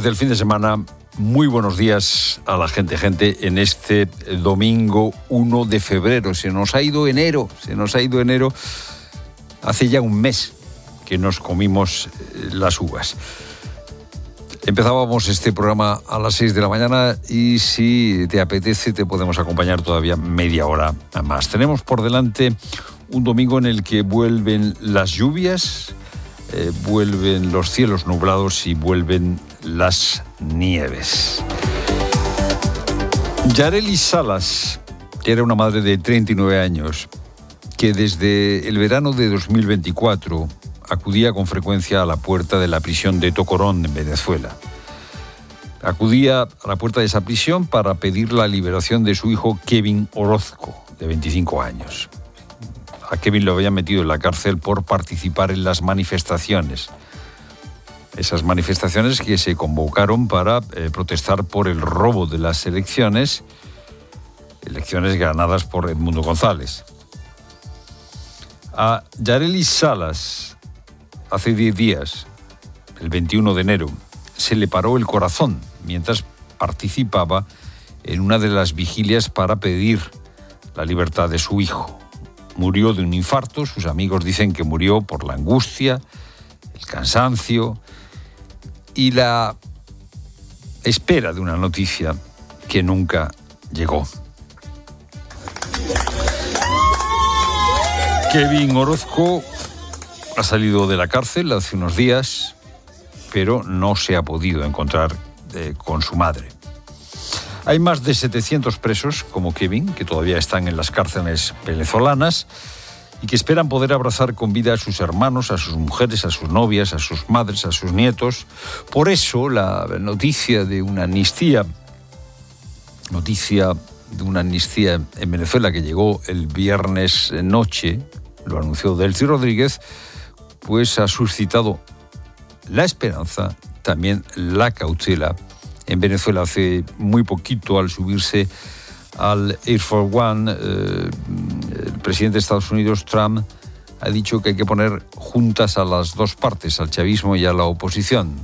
desde el fin de semana. Muy buenos días a la gente en este domingo 1 de febrero. Se nos ha ido enero. Hace ya un mes que nos comimos las uvas. Empezábamos este programa a las 6 de la mañana y si te apetece te podemos acompañar todavía media hora más. Tenemos por delante un domingo en el que vuelven las lluvias, vuelven los cielos nublados y vuelven las nieves. Yareli Salas, que era una madre de 39 años, que desde el verano de 2024 acudía con frecuencia a la puerta de la prisión de Tocorón, en Venezuela. Acudía a la puerta de esa prisión para pedir la liberación de su hijo Kevin Orozco, de 25 años. A Kevin lo habían metido en la cárcel por participar en las manifestaciones. Esas manifestaciones que se convocaron para protestar por el robo de las elecciones ganadas por Edmundo González. A Yareli Salas, hace 10 días, el 21 de enero, se le paró el corazón mientras participaba en una de las vigilias para pedir la libertad de su hijo. Murió de un infarto, sus amigos dicen que murió por la angustia, el cansancio y la espera de una noticia que nunca llegó. Kevin Orozco ha salido de la cárcel hace unos días, pero no se ha podido encontrar con su madre. Hay más de 700 presos como Kevin, que todavía están en las cárceles venezolanas y que esperan poder abrazar con vida a sus hermanos, a sus mujeres, a sus novias, a sus madres, a sus nietos. Por eso la noticia de una amnistía en Venezuela que llegó el viernes noche, lo anunció Delcy Rodríguez, pues ha suscitado la esperanza, también la cautela. En Venezuela hace muy poquito, al subirse al Air Force One, el presidente de Estados Unidos, Trump, ha dicho que hay que poner juntas a las dos partes, al chavismo y a la oposición.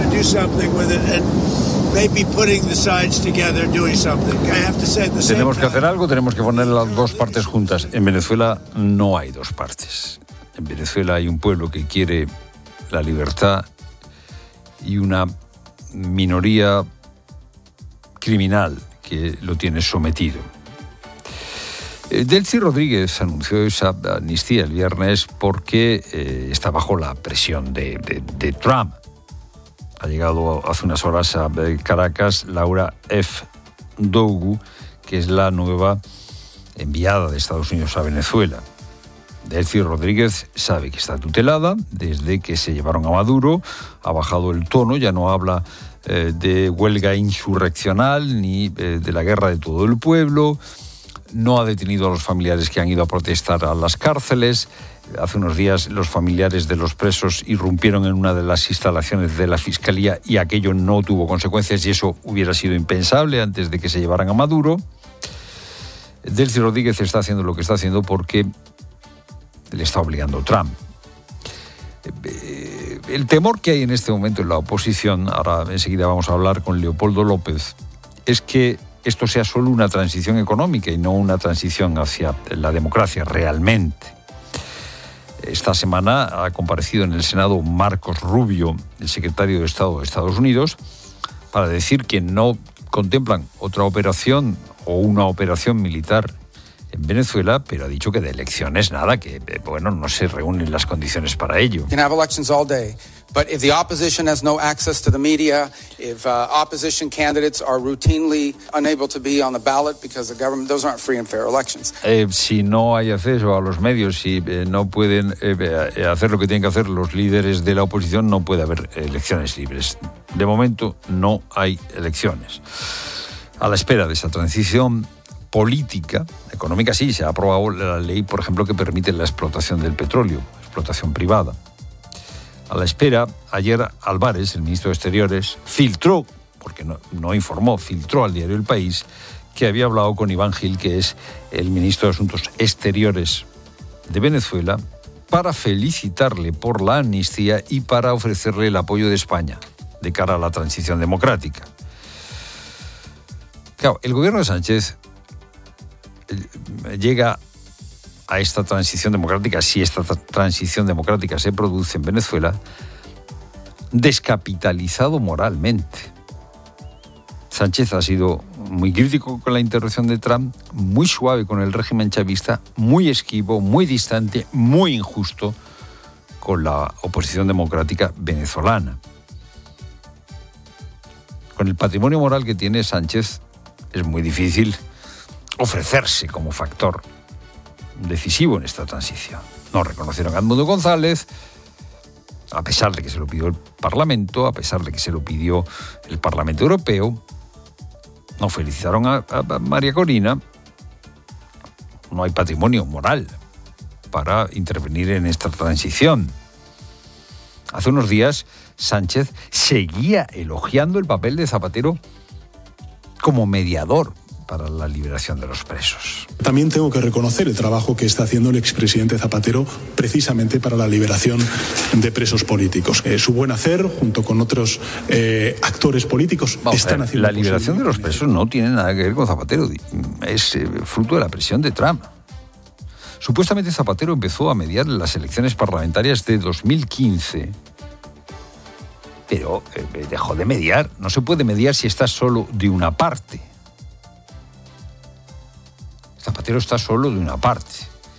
Tenemos que hacer algo, tenemos que poner las dos partes juntas. En Venezuela no hay dos partes. En Venezuela hay un pueblo que quiere la libertad y una minoría criminal que lo tiene sometido. Delcy Rodríguez anunció esa amnistía el viernes porque está bajo la presión de Trump. Ha llegado hace unas horas a Caracas Laura F. Dougou, que es la nueva enviada de Estados Unidos a Venezuela. Delcy Rodríguez sabe que está tutelada desde que se llevaron a Maduro, ha bajado el tono, ya no habla de huelga insurreccional ni de la guerra de todo el pueblo, no ha detenido a los familiares que han ido a protestar a las cárceles. Hace unos días los familiares de los presos irrumpieron en una de las instalaciones de la Fiscalía y aquello no tuvo consecuencias y eso hubiera sido impensable antes de que se llevaran a Maduro. Delcy Rodríguez está haciendo lo que está haciendo porque le está obligando Trump. El temor que hay en este momento en la oposición, ahora enseguida vamos a hablar con Leopoldo López, es que esto sea solo una transición económica y no una transición hacia la democracia realmente. Esta semana ha comparecido en el Senado Marcos Rubio, el secretario de Estado de Estados Unidos, para decir que no contemplan otra operación o una operación militar en Venezuela, pero ha dicho que de elecciones nada, que no se reúnen las condiciones para ello. Can have elections all day, but if the opposition has no access to the media, if opposition candidates are routinely unable to be on the ballot because the government, those aren't free and fair elections. Si no hay acceso a los medios, si no pueden hacer lo que tienen que hacer los líderes de la oposición, no puede haber elecciones libres. De momento no hay elecciones. A la espera de esa transición política, económica, sí, se ha aprobado la ley, por ejemplo, que permite la explotación del petróleo, explotación privada. A la espera, ayer Álvarez, el ministro de Exteriores, filtró, porque no informó, filtró al diario El País, que había hablado con Iván Gil, que es el ministro de Asuntos Exteriores de Venezuela, para felicitarle por la amnistía y para ofrecerle el apoyo de España. de cara a la transición democrática. Claro, el gobierno de Sánchez llega a esta transición democrática, si esta transición democrática se produce en Venezuela, descapitalizado moralmente. Sánchez ha sido muy crítico con la intervención de Trump, muy suave con el régimen chavista, muy esquivo, muy distante, muy injusto con la oposición democrática venezolana. Con el patrimonio moral que tiene Sánchez, es muy difícil ofrecerse como factor decisivo en esta transición. No reconocieron a Edmundo González, a pesar de que se lo pidió el Parlamento, a pesar de que se lo pidió el Parlamento Europeo. No felicitaron a María Corina. No hay patrimonio moral para intervenir en esta transición. Hace unos días, Sánchez seguía elogiando el papel de Zapatero como mediador para la liberación de los presos. También tengo que reconocer el trabajo que está haciendo el expresidente Zapatero precisamente para la liberación de presos políticos. Su buen hacer, junto con otros actores políticos, están haciendo... La liberación de los presos no tiene nada que ver con Zapatero, es fruto de la presión de Trump. Supuestamente Zapatero empezó a mediar en las elecciones parlamentarias de 2015, pero dejó de mediar. No se puede mediar si está solo de una parte. Zapatero está solo de una parte.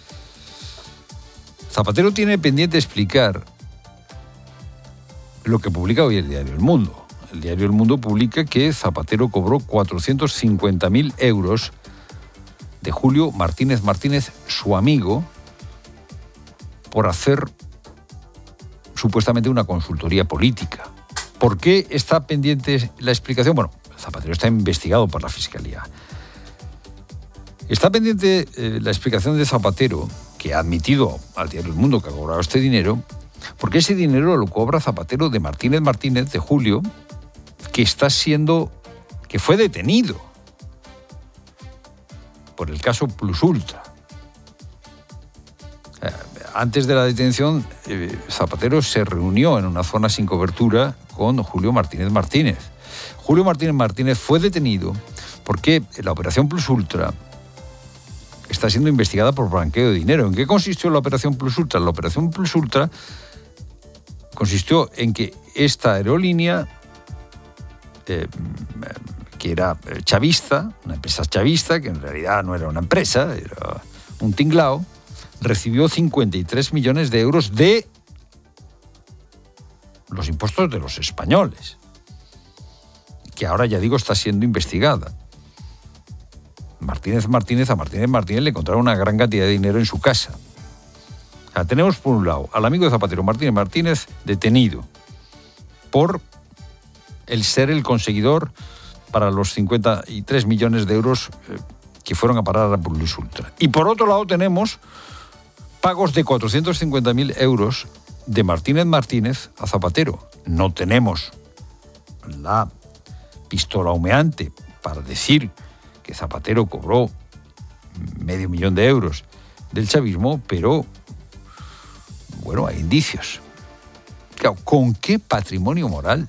Zapatero tiene pendiente explicar lo que publica hoy el diario El Mundo. El diario El Mundo publica que Zapatero cobró 450.000 euros de Julio Martínez Martínez, su amigo, por hacer supuestamente una consultoría política. ¿Por qué está pendiente la explicación? Bueno, Zapatero está investigado por la Fiscalía. Está pendiente la explicación de Zapatero, que ha admitido al diario El Mundo que ha cobrado este dinero, porque ese dinero lo cobra Zapatero de Martínez Martínez, de Julio, que fue detenido por el caso Plus Ultra. Antes de la detención, Zapatero se reunió en una zona sin cobertura con Julio Martínez Martínez. Julio Martínez Martínez fue detenido porque la operación Plus Ultra está siendo investigada por blanqueo de dinero. ¿En qué consistió la operación Plus Ultra? La operación Plus Ultra consistió en que esta aerolínea, que era chavista, una empresa chavista, que en realidad no era una empresa, era un tinglao, recibió 53 millones de euros de los impuestos de los españoles, que ahora, ya digo, está siendo investigada. A Martínez Martínez le encontraron una gran cantidad de dinero en su casa. O sea, tenemos por un lado al amigo de Zapatero, Martínez Martínez, detenido por el ser el conseguidor para los 53 millones de euros que fueron a parar a Plus Ultra. Y por otro lado tenemos pagos de 450.000 euros de Martínez Martínez a Zapatero. No tenemos la pistola humeante para decir que Zapatero cobró 500.000 de euros del chavismo, pero bueno, hay indicios. Claro, ¿con qué patrimonio moral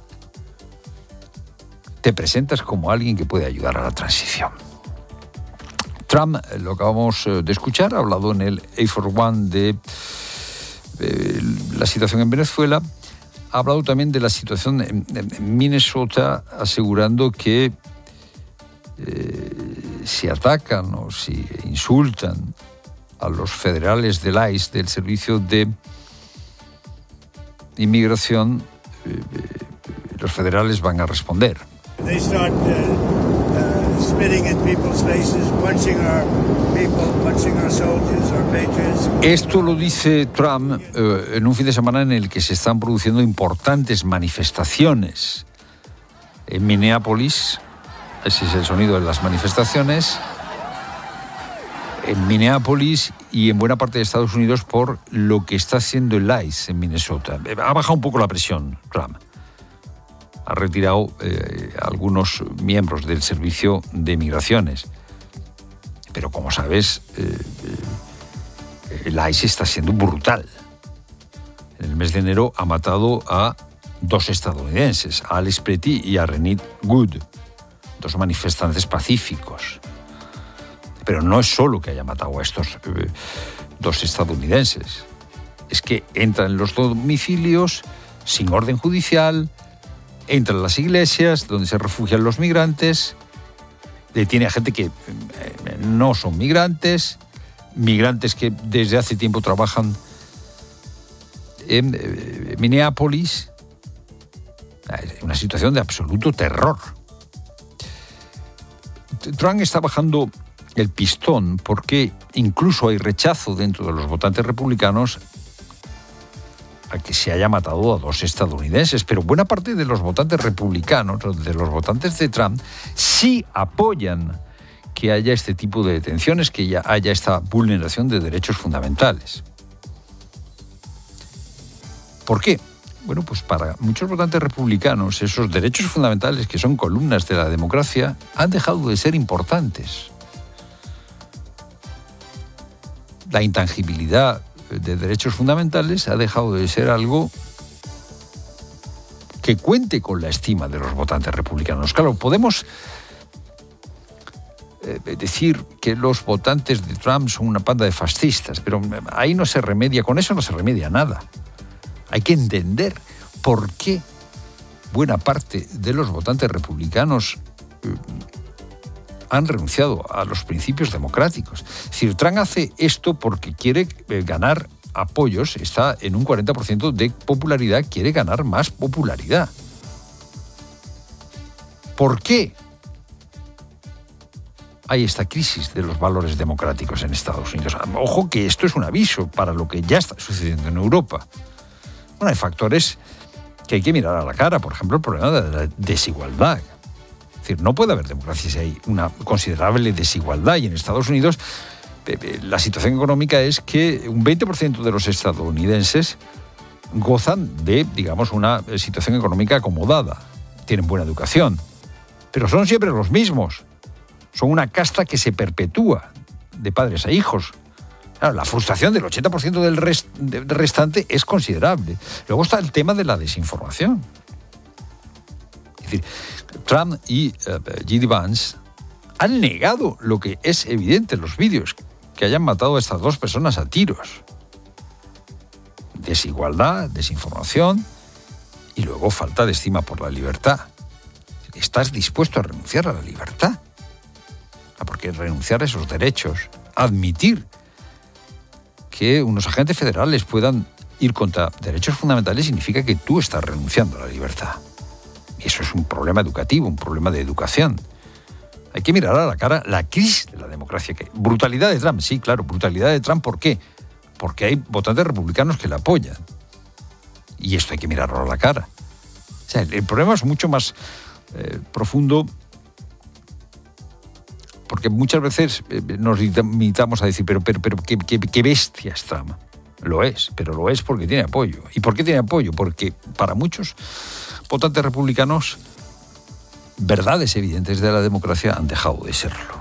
te presentas como alguien que puede ayudar a la transición? Trump, lo acabamos de escuchar, ha hablado en el A41 de la situación en Venezuela, ha hablado también de la situación en Minnesota, asegurando que si atacan o si insultan a los federales del ICE, del Servicio de Inmigración, los federales van a responder. They start spitting in people's faces, punching our people, punching our soldiers, our patriots. Esto lo dice Trump en un fin de semana en el que se están produciendo importantes manifestaciones en Minneapolis. Ese es el sonido de las manifestaciones en Minneapolis y en buena parte de Estados Unidos por lo que está haciendo el ICE en Minnesota. Ha bajado un poco la presión, Trump. Ha retirado a algunos miembros del Servicio de Migraciones. Pero como sabes, el ICE está siendo brutal. En el mes de enero ha matado a 2 estadounidenses, a Alex Pretty y a Renit Good, 2 manifestantes pacíficos. Pero no es solo que haya matado a estos 2 estadounidenses, es que entran en los domicilios sin orden judicial, entran en las iglesias donde se refugian los migrantes, detiene a gente que no son migrantes que desde hace tiempo trabajan en Minneapolis. Una situación de absoluto terror. Trump está bajando el pistón porque incluso hay rechazo dentro de los votantes republicanos a que se haya matado a 2 estadounidenses, pero buena parte de los votantes republicanos, de los votantes de Trump, sí apoyan que haya este tipo de detenciones, que ya haya esta vulneración de derechos fundamentales. ¿Por qué? Bueno, pues para muchos votantes republicanos, esos derechos fundamentales que son columnas de la democracia han dejado de ser importantes. La intangibilidad de derechos fundamentales ha dejado de ser algo que cuente con la estima de los votantes republicanos. Claro, podemos decir que los votantes de Trump son una panda de fascistas, pero ahí no se remedia, con eso no se remedia nada. Hay que entender por qué buena parte de los votantes republicanos han renunciado a los principios democráticos. Es decir, Trump hace esto porque quiere ganar apoyos, está en un 40% de popularidad, quiere ganar más popularidad. ¿Por qué hay esta crisis de los valores democráticos en Estados Unidos? Ojo que esto es un aviso para lo que ya está sucediendo en Europa. Bueno, hay factores que hay que mirar a la cara, por ejemplo, el problema de la desigualdad. Es decir, no puede haber democracia si hay una considerable desigualdad. Y en Estados Unidos la situación económica es que un 20% de los estadounidenses gozan de, digamos, una situación económica acomodada. Tienen buena educación. Pero son siempre los mismos. Son una casta que se perpetúa de padres a hijos. Claro, la frustración del 80% del restante es considerable. Luego está el tema de la desinformación. Es decir, Trump y J.D. Vance han negado lo que es evidente en los vídeos, que hayan matado a estas 2 personas a tiros. Desigualdad, desinformación y luego falta de estima por la libertad. ¿Estás dispuesto a renunciar a la libertad? Porque renunciar a esos derechos, admitir que unos agentes federales puedan ir contra derechos fundamentales significa que tú estás renunciando a la libertad. Y eso es un problema educativo, un problema de educación. Hay que mirar a la cara la crisis de la democracia. Brutalidad de Trump, sí, claro, brutalidad de Trump, ¿por qué? Porque hay votantes republicanos que la apoyan. Y esto hay que mirarlo a la cara. O sea, el problema es mucho más profundo, porque muchas veces nos limitamos a decir, pero qué bestia es Trump. Lo es, pero lo es porque tiene apoyo. ¿Y por qué tiene apoyo? Porque para muchos votantes republicanos, verdades evidentes de la democracia han dejado de serlo.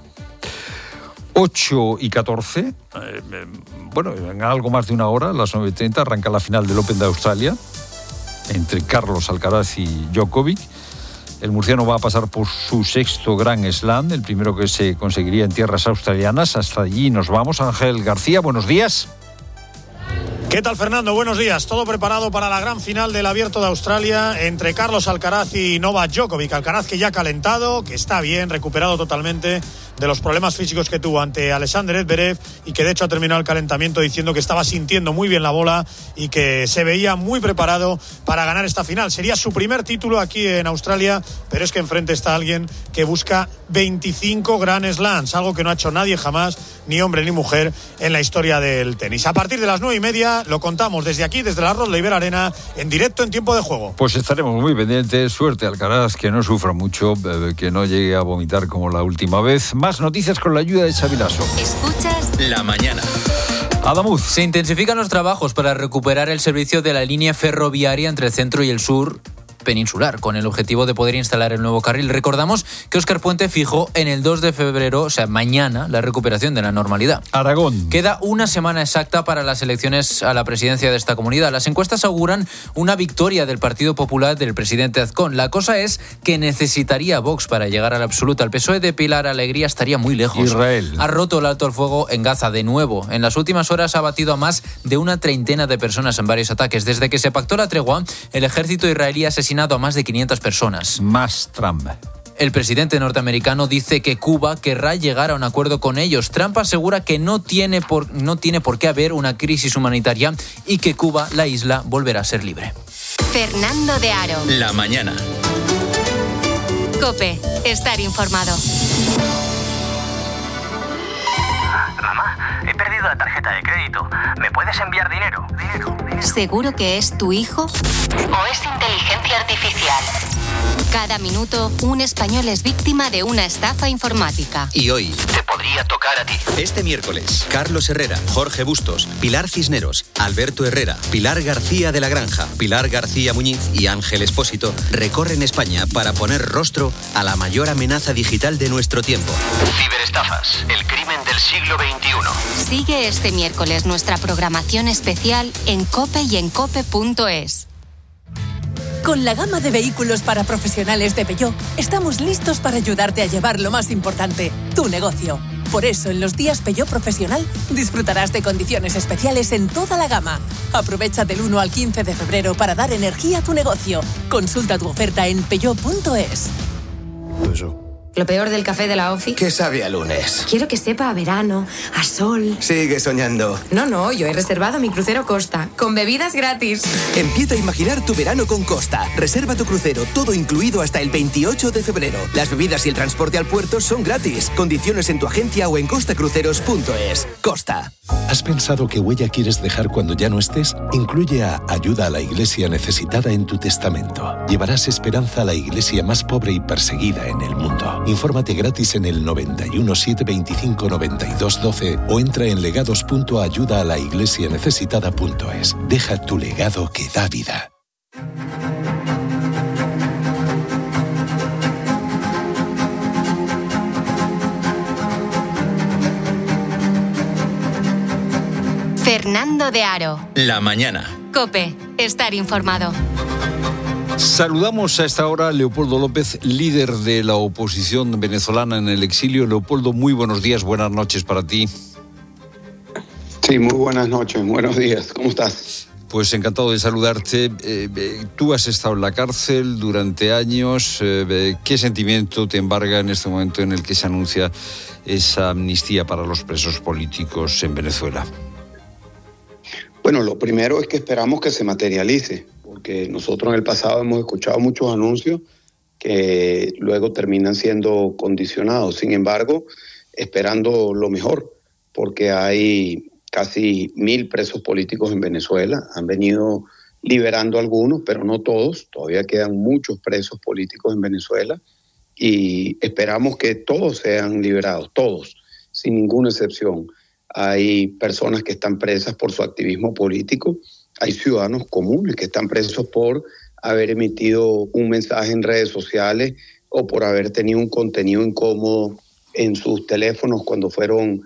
8:14, bueno, en algo más de una hora, a las 9:30, arranca la final del Open de Australia entre Carlos Alcaraz y Djokovic. El murciano va a pasar por su 6º Grand Slam, el primero que se conseguiría en tierras australianas. Hasta allí nos vamos. Ángel García, buenos días. ¿Qué tal, Fernando? Buenos días. Todo preparado para la gran final del Abierto de Australia entre Carlos Alcaraz y Novak Djokovic. Alcaraz que ya ha calentado, que está bien, recuperado totalmente de los problemas físicos que tuvo ante Alexander Zverev y que de hecho ha terminado el calentamiento diciendo que estaba sintiendo muy bien la bola y que se veía muy preparado para ganar esta final. Sería su primer título aquí en Australia, pero es que enfrente está alguien que busca 25 Grand Slams, algo que no ha hecho nadie jamás, ni hombre ni mujer, en la historia del tenis. A partir de las 9:30 lo contamos desde aquí, desde la Rod Laver Arena, en directo en tiempo de juego. Pues estaremos muy pendientes. Suerte Alcaraz, que no sufra mucho, que no llegue a vomitar como la última vez. Más noticias con la ayuda de Xavi Lasso. Escuchas La Mañana. Adamuz. Se intensifican los trabajos para recuperar el servicio de la línea ferroviaria entre el centro y el sur, peninsular, con el objetivo de poder instalar el nuevo carril. Recordamos que Óscar Puente fijó en el 2 de febrero, o sea, mañana, la recuperación de la normalidad. Aragón. Queda una semana exacta para las elecciones a la presidencia de esta comunidad. Las encuestas auguran una victoria del Partido Popular del presidente Azcón. La cosa es que necesitaría Vox para llegar a la absoluta. El PSOE de Pilar Alegría estaría muy lejos. Israel. Ha roto el alto al fuego en Gaza de nuevo. En las últimas horas ha batido a más de una treintena de personas en varios ataques. Desde que se pactó la tregua, el ejército israelí ha asesinado a más de 500 personas. Más Trump. El presidente norteamericano dice que Cuba querrá llegar a un acuerdo con ellos. Trump asegura que no tiene por qué haber una crisis humanitaria y que Cuba, la isla, volverá a ser libre. Fernando de Aro. La mañana. COPE. Estar informado. Mamá, he perdido la tarjeta de crédito. ¿Me puedes enviar dinero? ¿Seguro que es tu hijo? ¿O es inteligencia artificial? Cada minuto, un español es víctima de una estafa informática. Y hoy Te podría tocar a ti. Este miércoles, Carlos Herrera, Jorge Bustos, Pilar Cisneros, Alberto Herrera, Pilar García de la Granja, Pilar García Muñiz y Ángel Espósito recorren España para poner rostro a la mayor amenaza digital de nuestro tiempo. Ciberestafas, el crimen del siglo XXI. Sigue este miércoles nuestra programación especial en COPE y en cope.es. Con la gama de vehículos para profesionales de Peugeot, estamos listos para ayudarte a llevar lo más importante, tu negocio. Por eso, en los días Peugeot Profesional, disfrutarás de condiciones especiales en toda la gama. Aprovecha del 1 al 15 de febrero para dar energía a tu negocio. Consulta tu oferta en peugeot.es. Lo peor del café de la OFI. ¿Qué sabe a lunes? Quiero que sepa a verano, a sol. Sigue soñando. No, yo he reservado mi crucero Costa, con bebidas gratis. Empieza a imaginar tu verano con Costa. Reserva tu crucero, todo incluido hasta el 28 de febrero. Las bebidas y el transporte al puerto son gratis. Condiciones en tu agencia o en costacruceros.es. Costa. ¿Has pensado qué huella quieres dejar cuando ya no estés? Incluye a Ayuda a la Iglesia Necesitada en tu testamento. Llevarás esperanza a la iglesia más pobre y perseguida en el mundo. Infórmate gratis en el 91 725 92 12 o entra en legados.ayudaalaiglesianecesitada.es. Deja tu legado que da vida. Fernando de Aro. La mañana. COPE. Estar informado. Saludamos a esta hora a Leopoldo López, líder de la oposición venezolana en el exilio. Leopoldo, muy buenos días, buenas noches para ti. Sí, muy buenas noches, buenos días, ¿cómo estás? Pues encantado de saludarte. Tú has estado en la cárcel durante años. ¿Qué sentimiento te embarga en este momento en el que se anuncia esa amnistía para los presos políticos en Venezuela? Bueno, lo primero es que esperamos que se materialice, porque nosotros en el pasado hemos escuchado muchos anuncios que luego terminan siendo condicionados. Sin embargo, esperando lo mejor, porque hay casi 1,000 presos políticos en Venezuela. Han venido liberando algunos, pero no todos. Todavía quedan muchos presos políticos en Venezuela y esperamos que todos sean liberados, todos, sin ninguna excepción. Hay personas que están presas por su activismo político, hay ciudadanos comunes que están presos por haber emitido un mensaje en redes sociales o por haber tenido un contenido incómodo en sus teléfonos cuando fueron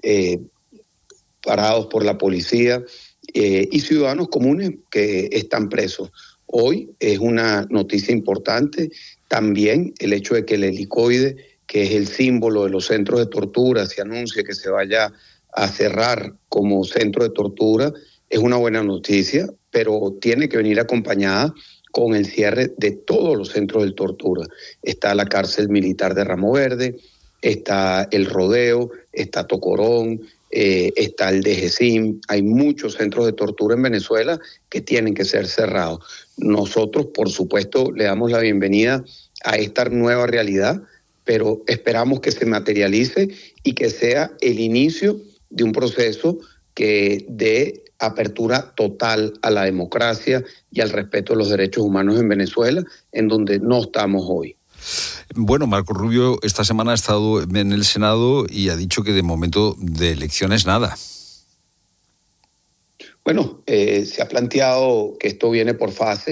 parados por la policía, y ciudadanos comunes que están presos. Hoy es una noticia importante también el hecho de que el helicoide, que es el símbolo de los centros de tortura, se anuncie que se vaya a cerrar como centro de tortura. Es una buena noticia, pero tiene que venir acompañada con el cierre de todos los centros de tortura. Está la cárcel militar de Ramo Verde, está el Rodeo, está Tocorón, está el DGCIM. Hay muchos centros de tortura en Venezuela que tienen que ser cerrados. Nosotros, por supuesto, le damos la bienvenida a esta nueva realidad, pero esperamos que se materialice y que sea el inicio de un proceso que dé apertura total a la democracia y al respeto de los derechos humanos en Venezuela, en donde no estamos hoy. Bueno, Marco Rubio esta semana ha estado en el Senado y ha dicho que de momento de elecciones nada. Bueno, se ha planteado que esto viene por fases.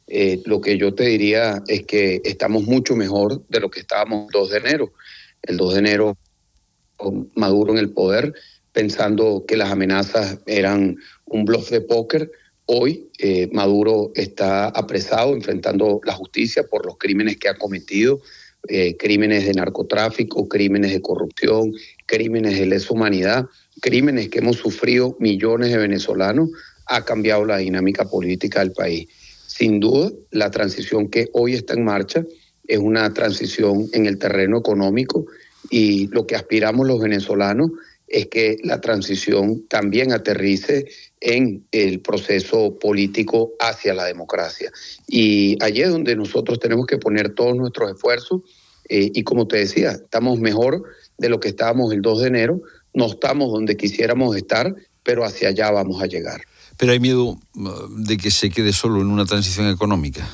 lo que yo te diría es que estamos mucho mejor de lo que estábamos el 2 de enero. El 2 de enero, Maduro en el poder, pensando que las amenazas eran un bluff de póker. Hoy Maduro está apresado, enfrentando la justicia por los crímenes que ha cometido, crímenes de narcotráfico, crímenes de corrupción, crímenes de lesa humanidad, crímenes que hemos sufrido millones de venezolanos. Ha cambiado la dinámica política del país. Sin duda, la transición que hoy está en marcha es una transición en el terreno económico, y lo que aspiramos los venezolanos es que la transición también aterrice en el proceso político hacia la democracia. Y allí es donde nosotros tenemos que poner todos nuestros esfuerzos, y como te decía, estamos mejor de lo que estábamos el 2 de enero, no estamos donde quisiéramos estar, pero hacia allá vamos a llegar. Pero hay miedo de que se quede solo en una transición económica.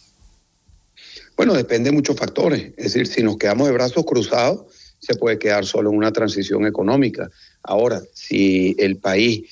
Bueno, depende de muchos factores. Es decir, si nos quedamos de brazos cruzados, se puede quedar solo en una transición económica. Ahora, si el país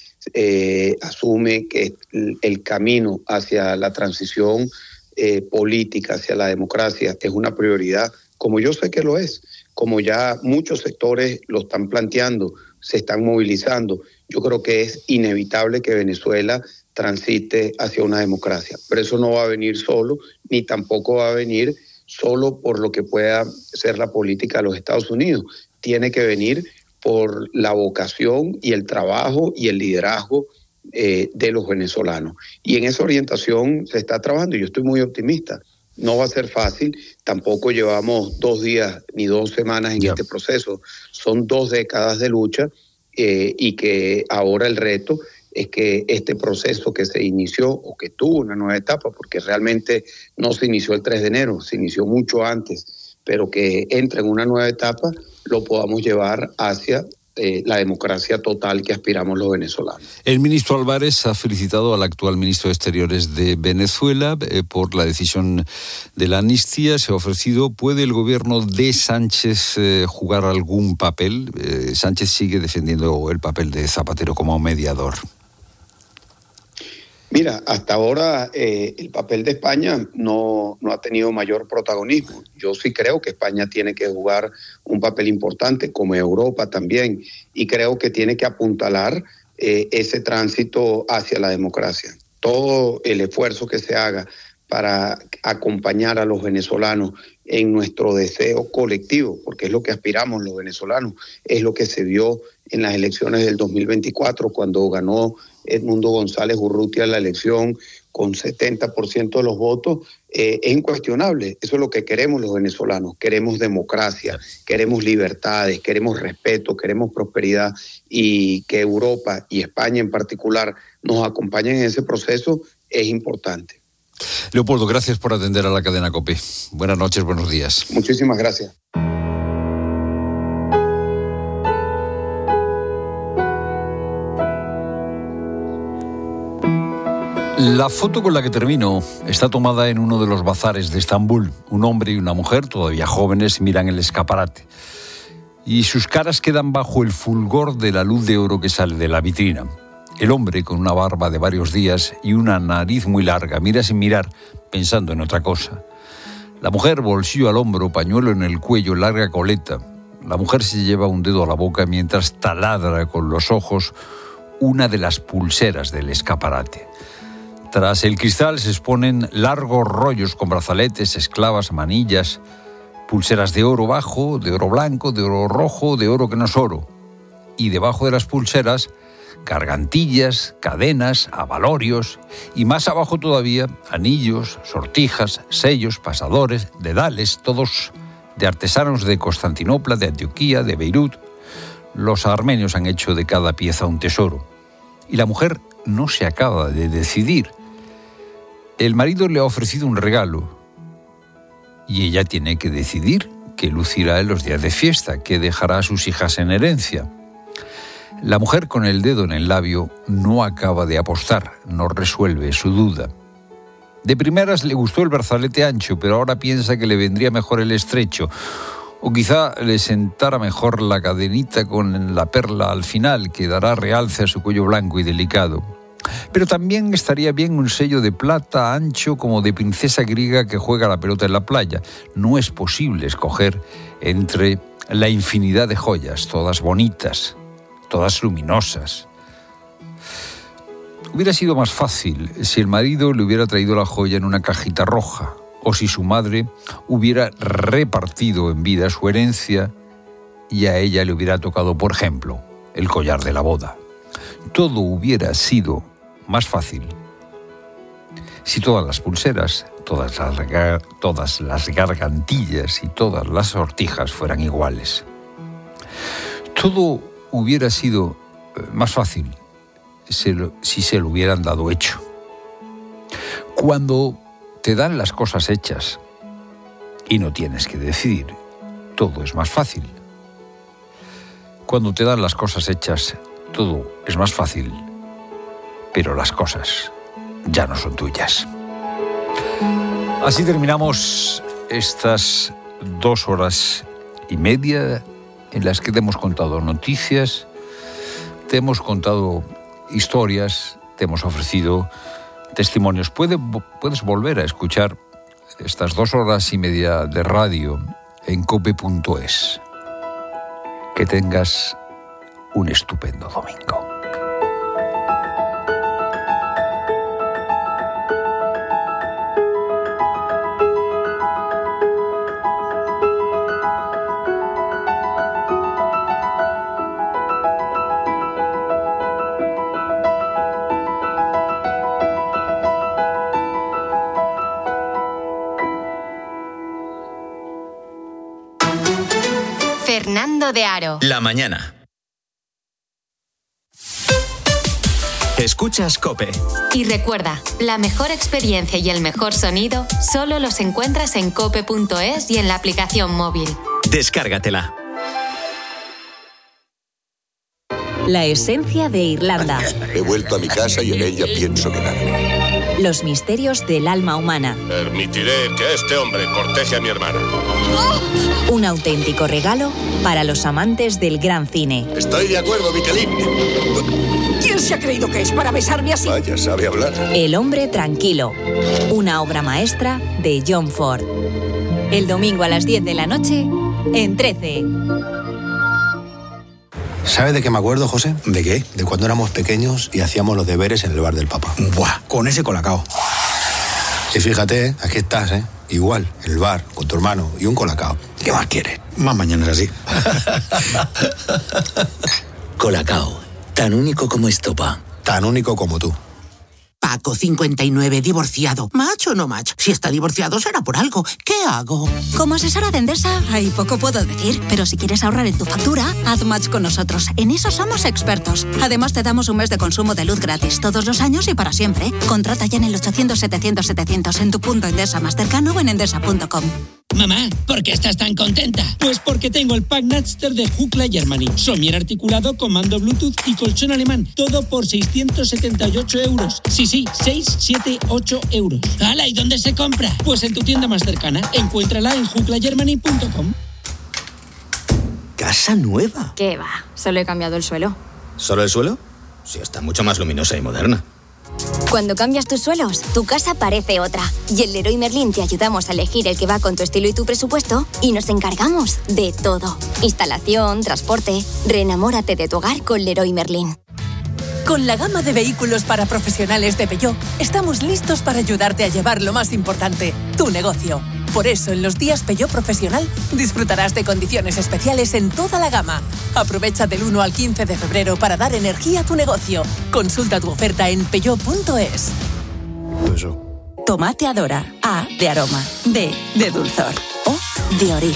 asume que el camino hacia la transición política, hacia la democracia, es una prioridad, como yo sé que lo es, como ya muchos sectores lo están planteando, se están movilizando, yo creo que es inevitable que Venezuela transite hacia una democracia. Pero eso no va a venir solo, ni tampoco va a venir solo por lo que pueda ser la política de los Estados Unidos. Tiene que venir por la vocación y el trabajo y el liderazgo de los venezolanos. Y en esa orientación se está trabajando, y yo estoy muy optimista. No va a ser fácil, tampoco llevamos 2 días ni 2 semanas en este proceso. Son 2 décadas de lucha, y que ahora el reto es que este proceso que se inició, o que tuvo una nueva etapa, porque realmente no se inició el 3 de enero, se inició mucho antes, pero que entre en una nueva etapa, lo podamos llevar hacia la democracia total que aspiramos los venezolanos. El ministro Álvarez ha felicitado al actual ministro de Exteriores de Venezuela por la decisión de la amnistía. Se ha ofrecido, ¿puede el gobierno de Sánchez jugar algún papel? Sánchez sigue defendiendo el papel de Zapatero como mediador. Mira, hasta ahora el papel de España no ha tenido mayor protagonismo. Yo sí creo que España tiene que jugar un papel importante, como Europa también, y creo que tiene que apuntalar ese tránsito hacia la democracia. Todo el esfuerzo que se haga para acompañar a los venezolanos en nuestro deseo colectivo, porque es lo que aspiramos los venezolanos, es lo que se vio en las elecciones del 2024, cuando ganó Edmundo González Urrutia la elección con 70% de los votos. Es incuestionable. Eso es lo que queremos los venezolanos. Queremos democracia, queremos libertades, queremos respeto, queremos prosperidad, y que Europa y España en particular nos acompañen en ese proceso es importante. Leopoldo, gracias por atender a la cadena COPE. Buenas noches, buenos días. Muchísimas gracias. La foto con la que termino está tomada en uno de los bazares de Estambul. Un hombre y una mujer, todavía jóvenes, miran el escaparate. Y sus caras quedan bajo el fulgor de la luz de oro que sale de la vitrina. El hombre, con una barba de varios días y una nariz muy larga, mira sin mirar, pensando en otra cosa. La mujer, bolsillo al hombro, pañuelo en el cuello, larga coleta. La mujer se lleva un dedo a la boca mientras taladra con los ojos una de las pulseras del escaparate. Tras el cristal se exponen largos rollos con brazaletes, esclavas, manillas, pulseras de oro bajo, de oro blanco, de oro rojo, de oro que no es oro. Y debajo de las pulseras, gargantillas, cadenas, abalorios y más abajo todavía, anillos, sortijas, sellos, pasadores, dedales, todos de artesanos de Constantinopla, de Antioquía, de Beirut. Los armenios han hecho de cada pieza un tesoro. Y la mujer no se acaba de decidir. El marido le ha ofrecido un regalo y ella tiene que decidir qué lucirá en los días de fiesta, qué dejará a sus hijas en herencia. La mujer, con el dedo en el labio, no acaba de apostar, no resuelve su duda. De primeras le gustó el brazalete ancho, pero ahora piensa que le vendría mejor el estrecho, o quizá le sentara mejor la cadenita con la perla al final, que dará realce a su cuello blanco y delicado. Pero también estaría bien un sello de plata ancho como de princesa griega que juega la pelota en la playa. No es posible escoger entre la infinidad de joyas, todas bonitas, todas luminosas. Hubiera sido más fácil si el marido le hubiera traído la joya en una cajita roja, o si su madre hubiera repartido en vida su herencia y a ella le hubiera tocado, por ejemplo, el collar de la boda. Todo hubiera sido más fácil si todas las pulseras, todas las gargantillas y todas las sortijas fueran iguales. Todo hubiera sido más fácil si se lo hubieran dado hecho. Cuando te dan las cosas hechas y no tienes que decidir, todo es más fácil. Cuando te dan las cosas hechas, todo es más fácil, pero las cosas ya no son tuyas. Así terminamos estas 2 horas y media en las que te hemos contado noticias, te hemos contado historias, te hemos ofrecido testimonios. Puedes volver a escuchar estas 2 horas y media de radio en cope.es. Que tengas un estupendo domingo. Fernando de Aro. La mañana. Escuchas COPE. Y recuerda, la mejor experiencia y el mejor sonido solo los encuentras en cope.es y en la aplicación móvil. Descárgatela. La esencia de Irlanda. He vuelto a mi casa y en ella pienso quedarme. Los misterios del alma humana. Permitiré que este hombre corteje a mi hermana. Un auténtico regalo para los amantes del gran cine. Estoy de acuerdo, Michelin. ¿Quién se ha creído que es para besarme así? Vaya, sabe hablar. El hombre tranquilo. Una obra maestra de John Ford. El domingo a las 10 de la noche en 13. ¿Sabes de qué me acuerdo, José? ¿De qué? De cuando éramos pequeños y hacíamos los deberes en el bar del Papa. Buah, con ese colacao. Y fíjate, aquí estás, igual, en el bar, con tu hermano y un colacao. ¿Qué más quieres? Más mañanas así. Colacao, tan único como estopa. Tan único como tú. Paco, 59, divorciado. ¿Macho o no macho? Si está divorciado será por algo. ¿Qué hago? Como asesora de Endesa, ahí poco puedo decir. Pero si quieres ahorrar en tu factura, haz match con nosotros. En eso somos expertos. Además, te damos un mes de consumo de luz gratis, todos los años y para siempre. Contrata ya en el 800-700-700 en tu punto Endesa más cercano o en endesa.com. Mamá, ¿por qué estás tan contenta? Pues porque tengo el pack Natster de Jukla Germany. Somier articulado, comando Bluetooth y colchón alemán. Todo por 678 euros. Sí, 678 euros. ¡Hala! ¿Y dónde se compra? Pues en tu tienda más cercana. Encuéntrala en juklagermany.com. ¿Casa nueva? ¿Qué va? Solo he cambiado el suelo. ¿Solo el suelo? Sí, está mucho más luminosa y moderna. Cuando cambias tus suelos, tu casa parece otra. Y en Leroy Merlin te ayudamos a elegir el que va con tu estilo y tu presupuesto y nos encargamos de todo. Instalación, transporte. Reenamórate de tu hogar con Leroy Merlin. Con la gama de vehículos para profesionales de Peugeot, estamos listos para ayudarte a llevar lo más importante, tu negocio. Por eso, en los días Peugeot Profesional, disfrutarás de condiciones especiales en toda la gama. Aprovecha del 1 al 15 de febrero para dar energía a tu negocio. Consulta tu oferta en peugeot.es. Eso. Tomate Adora. A de aroma. D de dulzor. O de origen.